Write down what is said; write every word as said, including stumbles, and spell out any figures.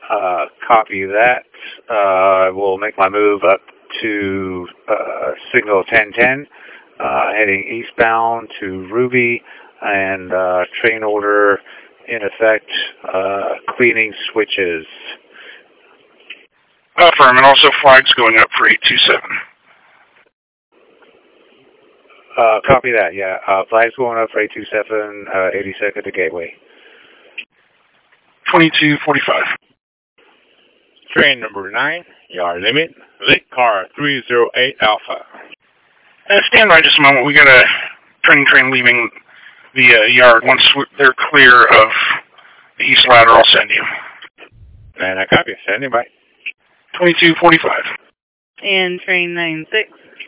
Uh, copy that. Uh, I will make my move up to uh, signal ten ten, uh, heading eastbound to Ruby, and uh, train order in effect, uh, cleaning switches. Affirm, and also flags going up for eight two seven. Uh, copy that, yeah. Uh, flags going up for eight two seven, uh, eighty-second to Gateway. twenty-two forty-five. Train number nine, yard limit, late car three zero eight Alpha. Uh, stand by just a moment. We got a training train leaving the uh, yard. Once they're clear of the east ladder, I'll send you. And I copy. Standing by. twenty-two forty-five. And train nine six,